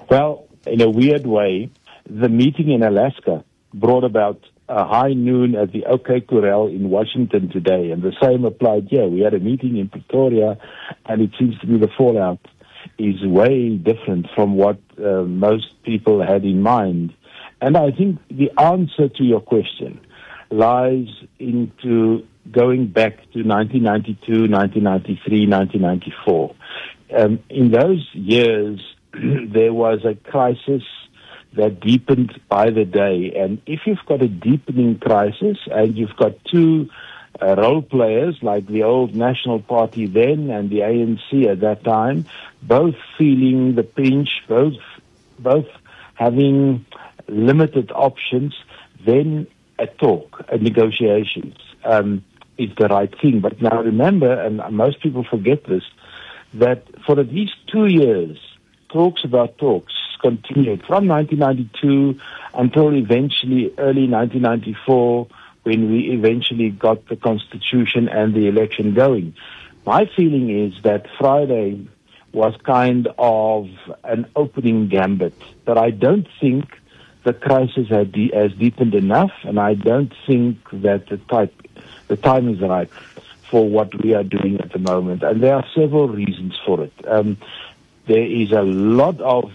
Well, in a weird way, the meeting in Alaska brought about a high noon at the OK Corral in Washington today, and the same applied here. We had a meeting in Pretoria, and it seems to be the fallout is way different from what most people had in mind. And I think the answer to your question lies into going back to 1992, 1993, 1994. In those years, there was a crisis that deepened by the day. And if you've got a deepening crisis and you've got two role players like the old National Party then and the ANC at that time, both feeling the pinch, both having limited options, then a negotiations is the right thing. But now remember, and most people forget this, that for at least 2 years, talks about talks continued from 1992 until eventually early 1994, when we eventually got the Constitution and the election going. My feeling is that Friday was kind of an opening gambit, but I don't think the crisis has deepened enough, and I don't think that the time is right for what we are doing at the moment. And there are several reasons for it. There is a lot of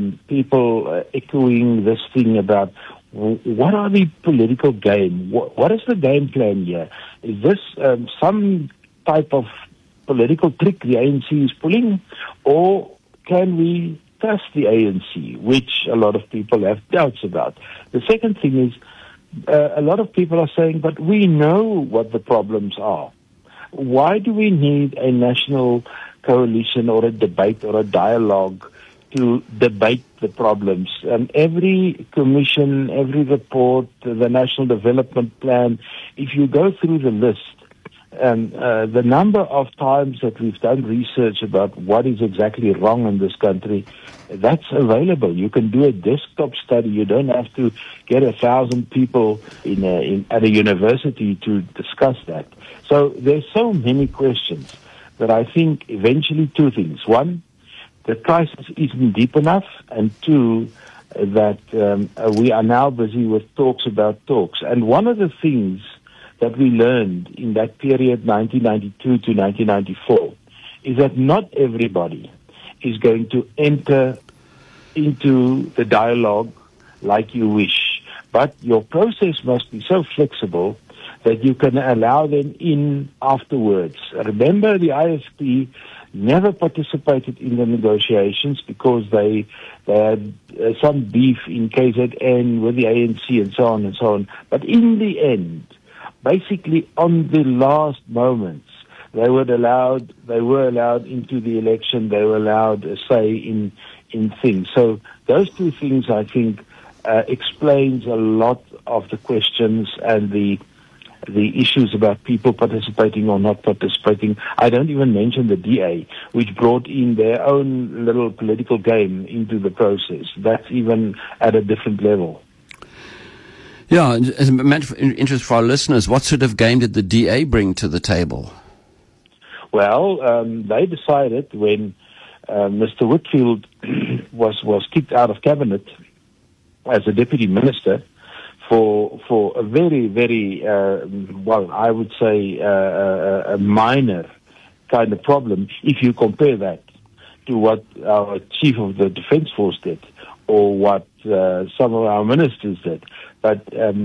people echoing this thing about what are the political game? What is the game plan here? Is this some type of political trick the ANC is pulling, or can we trust the ANC, which a lot of people have doubts about? The second thing is a lot of people are saying, but we know what the problems are. Why do we need a national coalition or a debate or a dialogue to debate the problems? Every commission, every report, the National Development Plan, if you go through the list, the number of times that we've done research about what is exactly wrong in this country, that's available. You can do a desktop study. You don't have to get 1,000 people at a university to discuss that. So there's so many questions that I think eventually two things. One, the crisis isn't deep enough, and two, that we are now busy with talks about talks. And one of the things that we learned in that period, 1992 to 1994, is that not everybody is going to enter into the dialogue like you wish. But your process must be so flexible that you can allow them in afterwards. Remember, the IFP never participated in the negotiations because they had some beef in KZN with the ANC and so on and so on. But in the end, basically on the last moments, they were allowed into the election. They were allowed a say in things. So those two things, I think, explains a lot of the questions and the issues about people participating or not participating. I don't even mention the DA, which brought in their own little political game into the process. That's even at a different level. Yeah, as a matter of interest for our listeners, what sort of game did the DA bring to the table? Well, they decided when Mr. Whitfield was kicked out of cabinet as a deputy minister for a very, very, I would say a minor kind of problem, if you compare that to what our chief of the defense force did or what some of our ministers did. But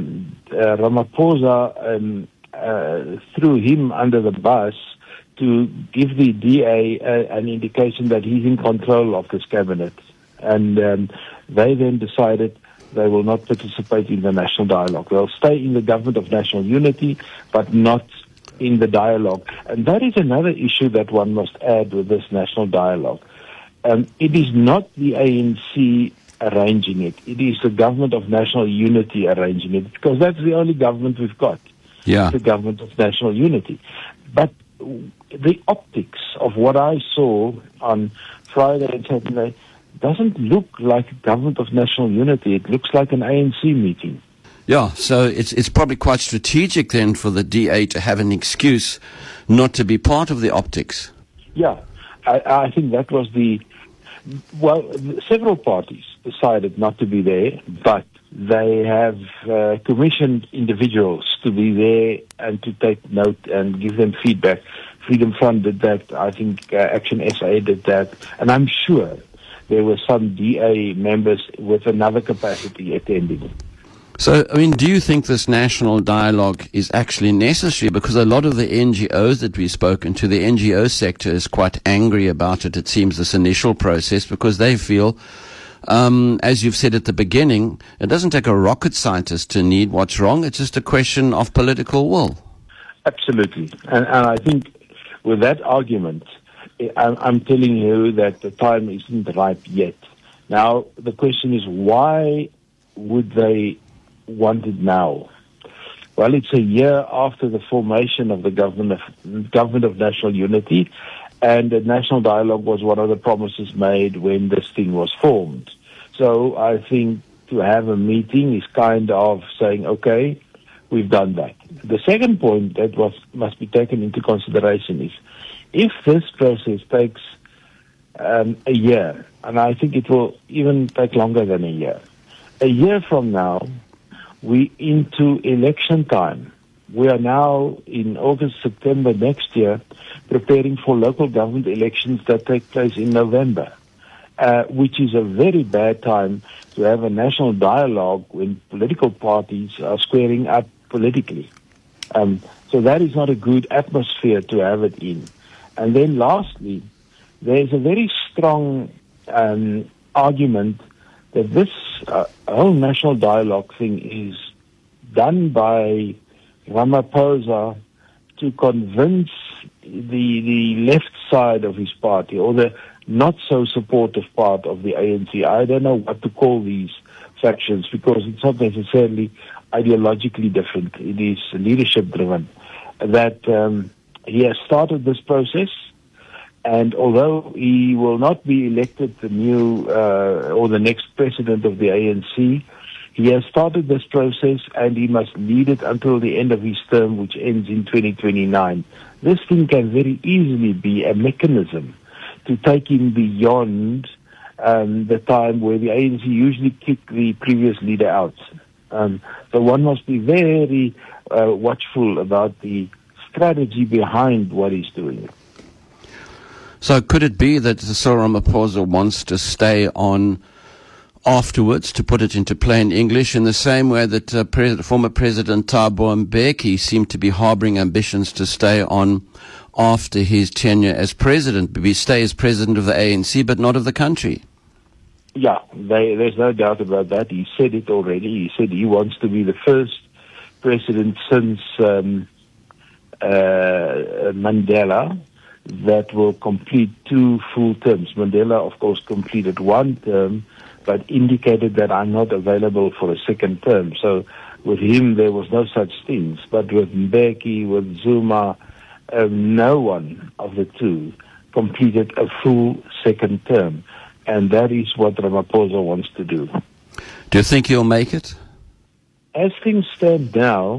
Ramaphosa threw him under the bus to give the DA an indication that he's in control of this cabinet. And they then decided they will not participate in the national dialogue. They'll stay in the government of national unity, but not in the dialogue. And that is another issue that one must add with this national dialogue. It is not the ANC arranging it. It is the government of national unity arranging it, because that's the only government we've got. Yeah. The government of national unity. But the optics of what I saw on Friday and Saturday doesn't look like a government of national unity. It looks like an ANC meeting. Yeah, so it's probably quite strategic then for the DA to have an excuse not to be part of the optics. Yeah, I think that was the Well, several parties decided not to be there, but they have commissioned individuals to be there and to take note and give them feedback. Freedom Front did that. I think Action SA did that. And I'm sure there were some DA members with another capacity attending. So, I mean, do you think this national dialogue is actually necessary? Because a lot of the NGOs that we've spoken to, the NGO sector is quite angry about it, it seems, this initial process, because they feel, as you've said at the beginning, it doesn't take a rocket scientist to need what's wrong. It's just a question of political will. Absolutely. And I think with that argument, I'm telling you that the time isn't ripe yet. Now, the question is, why would they want it now? Well, it's a year after the formation of the government of national unity, and the national dialogue was one of the promises made when this thing was formed. So I think to have a meeting is kind of saying, okay, we've done that. The second point that must be taken into consideration is, if this process takes a year, and I think it will even take longer than a year from now, we into election time. We are now in August, September next year, preparing for local government elections that take place in November, which is a very bad time to have a national dialogue when political parties are squaring up politically. So that is not a good atmosphere to have it in. And then lastly, there's a very strong argument that this whole national dialogue thing is done by Ramaphosa to convince the left side of his party, or the not so supportive part of the ANC. I don't know what to call these factions, because it's not necessarily ideologically different. It is leadership driven. That he has started this process, and although he will not be elected the new or the next president of the ANC, he has started this process and he must lead it until the end of his term, which ends in 2029. This thing can very easily be a mechanism to take him beyond the time where the ANC usually kick the previous leader out. So one must be very watchful about the strategy behind what he's doing. So could it be that Cyril Ramaphosa wants to stay on afterwards, to put it into plain English, in the same way that former President Thabo Mbeki seemed to be harboring ambitions to stay on after his tenure as president, stay as president of the ANC but not of the country? Yeah, there's no doubt about that. He said it already. He said he wants to be the first president since Mandela that will complete 2 full terms. Mandela, of course, completed 1 term, but indicated that I'm not available for a second term. So with him, there was no such things. But with Mbeki, with Zuma, no one of the 2 completed a full second term. And that is what Ramaphosa wants to do. Do you think he'll make it? As things stand now,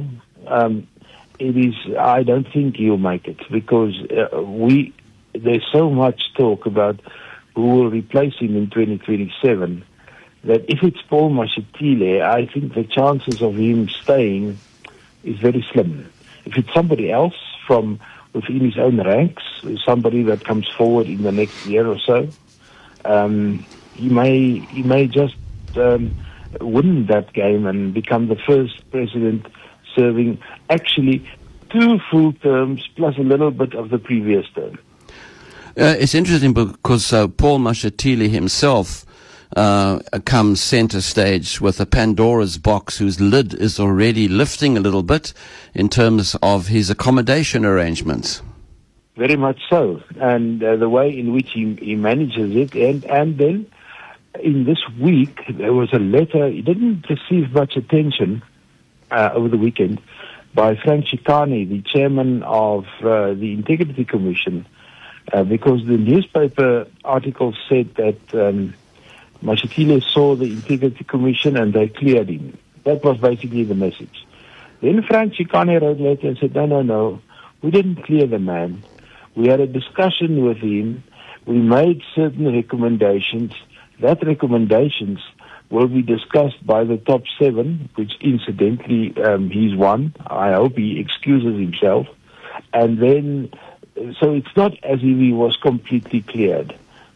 I don't think he'll make it, because there's so much talk about who will replace him in 2027 that if it's Paul Mashatile, I think the chances of him staying is very slim. If it's somebody else from within his own ranks, somebody that comes forward in the next year or so, he may just win that game and become the first president serving actually 2 full terms plus a little bit of the previous term. It's interesting because Paul Mashatile himself comes center stage with a Pandora's box whose lid is already lifting a little bit in terms of his accommodation arrangements. Very much so. And the way in which he manages it. And then in this week, there was a letter. It didn't receive much attention over the weekend by Frank Chikane, the chairman of the Integrity Commission, because the newspaper article said that Mashatile saw the Integrity Commission and they cleared him. That was basically the message. Then Frank Chikane wrote a letter and said, no, we didn't clear the man. We had a discussion with him. We made certain recommendations. That recommendations will be discussed by the top 7, which incidentally he's one. I hope he excuses himself. And then, so it's not as if he was completely cleared.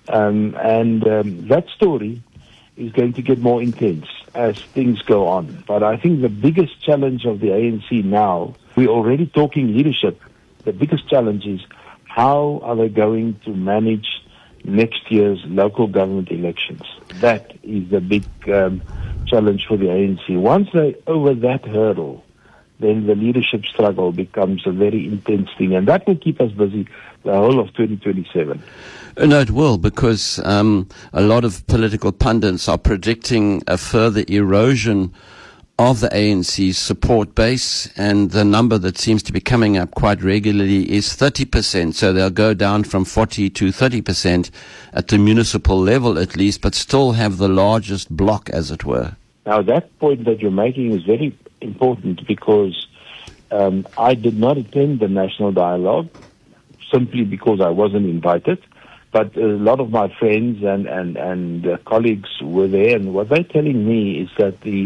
That story is going to get more intense as things go on. But I think the biggest challenge of the ANC now, we're already talking leadership. The biggest challenge is how are they going to manage next year's local government elections? That is the big challenge for the ANC. Once they're over that hurdle, then the leadership struggle becomes a very intense thing, and that will keep us busy the whole of 2027. No, it will, because a lot of political pundits are predicting a further erosion of the ANC's support base, and the number that seems to be coming up quite regularly is 30%. So they'll go down from 40 to 30% at the municipal level at least, but still have the largest block, as it were. Now, that point that you're making is very important, because I did not attend the national dialogue simply because I wasn't invited. But a lot of my friends and colleagues were there, and what they're telling me is that the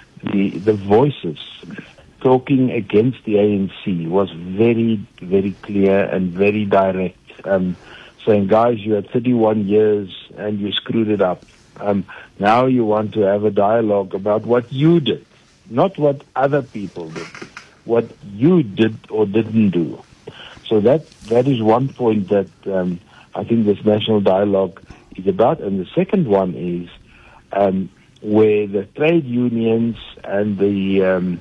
voices talking against the ANC was very, very clear and very direct, saying, guys, you had 31 years and you screwed it up. Now you want to have a dialogue about what you did, not what other people did, what you did or didn't do. So that is one point that I think this national dialogue is about. And the second one is where the trade unions and the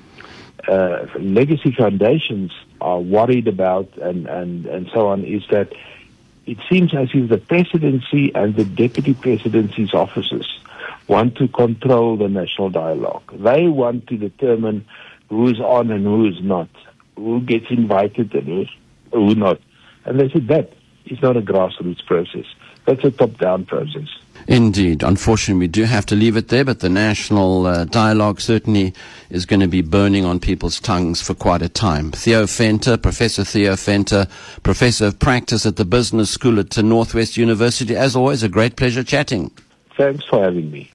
legacy foundations are worried about and so on, is that it seems as if the presidency and the deputy presidency's offices want to control the national dialogue. They want to determine who's on and who is not, who gets invited and who not. And they said that is not a grassroots process. That's a top-down process. Indeed. Unfortunately, we do have to leave it there, but the national dialogue certainly is going to be burning on people's tongues for quite a time. Theo Venter, Professor Theo Venter, Professor of Practice at the Business School at Northwest University. As always, a great pleasure chatting. Thanks for having me.